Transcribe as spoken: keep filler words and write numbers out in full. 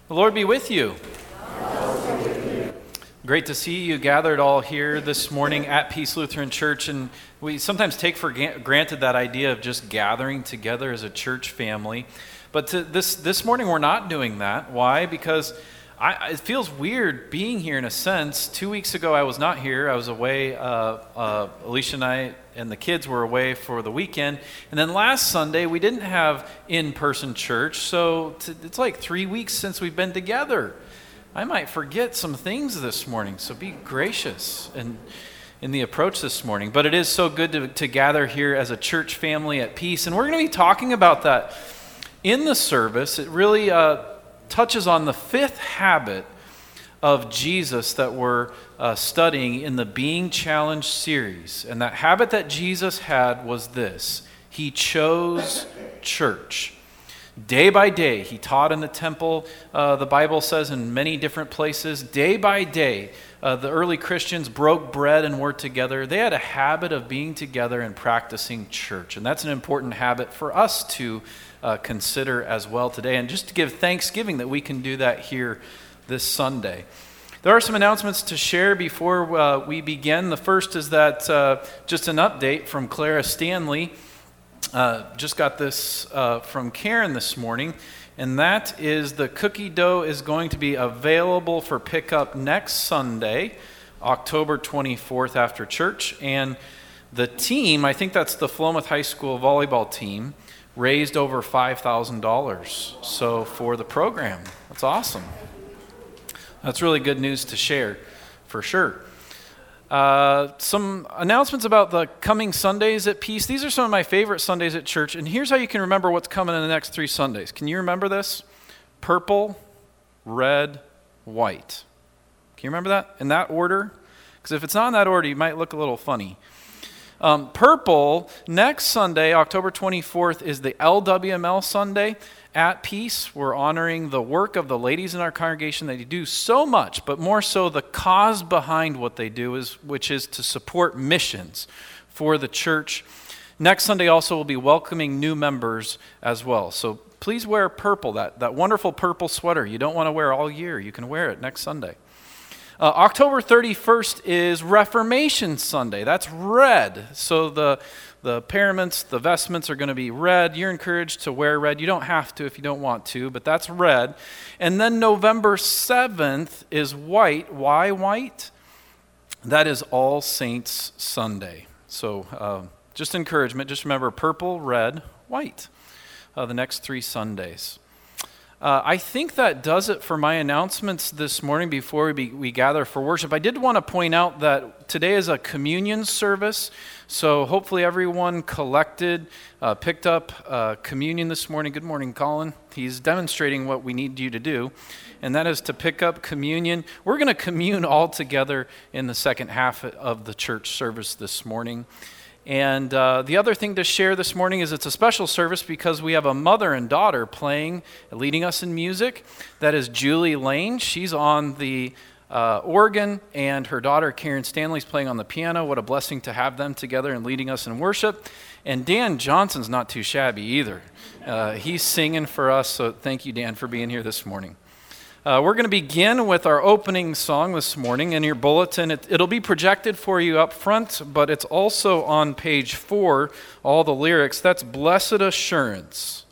The Lord be with you. Great to see you gathered all here this morning at Peace Lutheran Church. And we sometimes take for granted that idea of just gathering together as a church family. But to this this morning we're not doing that. Why? Because I, it feels weird being here in a sense. Two weeks ago I was not here. I was away. Uh, uh, Alicia and I and the kids were away for the weekend. And then last Sunday we didn't have in-person church. So t- it's like three weeks since we've been together. I might forget some things this morning, so be gracious in, in the approach this morning. But it is so good to, to gather here as a church family at peace. And we're going to be talking about that in the service. It really uh, touches on the fifth habit of Jesus that we're uh, studying in the Being Challenged series. And that habit that Jesus had was this: he chose church. Day by day, he taught in the temple, uh, the Bible says in many different places. Day by day, uh, the early Christians broke bread and were together. They had a habit of being together and practicing church. And that's an important habit for us to uh, consider as well today. And just to give thanksgiving that we can do that here this Sunday. There are some announcements to share before uh, we begin. The first is that uh, just an update from Clara Stanley. Uh, just got this uh, from Karen this morning, and that is the cookie dough is going to be available for pickup next Sunday, October twenty-fourth after church. And the team, I think that's the Philomath High School volleyball team, raised over five thousand dollars so for the program. That's awesome. That's really good news to share, for sure. Uh, some announcements about the coming Sundays at Peace. These are some of my favorite Sundays at church, and here's how you can remember what's coming in the next three Sundays. Can you remember this? Purple, red, white. Can you remember that in that order? Because if it's not in that order, you might look a little funny. Um, purple, next Sunday, October twenty-fourth, is the L W M L Sunday. At Peace, we're honoring the work of the ladies in our congregation. They do so much, but more so the cause behind what they do, is which is to support missions for the church. Next Sunday also will be welcoming new members as well. So please wear purple, that, that wonderful purple sweater you don't want to wear all year. You can wear it next Sunday. Uh, October thirty-first is Reformation Sunday. That's red. So the the paraments, the vestments are going to be red. You're encouraged to wear red. You don't have to if you don't want to, but that's red. And then November seventh is white. Why white? That is All Saints Sunday. So uh, just encouragement. Just remember purple, red, white. Uh, the next three Sundays. Uh, I think that does it for my announcements this morning before we, be, we gather for worship. I did want to point out that today is a communion service, so hopefully everyone collected, uh, picked up uh, communion this morning. Good morning, Colin. He's demonstrating what we need you to do, and that is to pick up communion. We're going to commune all together in the second half of the church service this morning. And uh, the other thing to share this morning is it's a special service because we have a mother and daughter playing, leading us in music. That is Julie Lane. She's on the uh, organ, and her daughter Karen Stanley's playing on the piano. What a blessing to have them together and leading us in worship. And Dan Johnson's not too shabby either. Uh, he's singing for us, so thank you, Dan, for being here this morning. Uh, we're going to begin with our opening song this morning. In your bulletin, it, it'll be projected for you up front, but it's also on page four, all the lyrics. That's Blessed Assurance.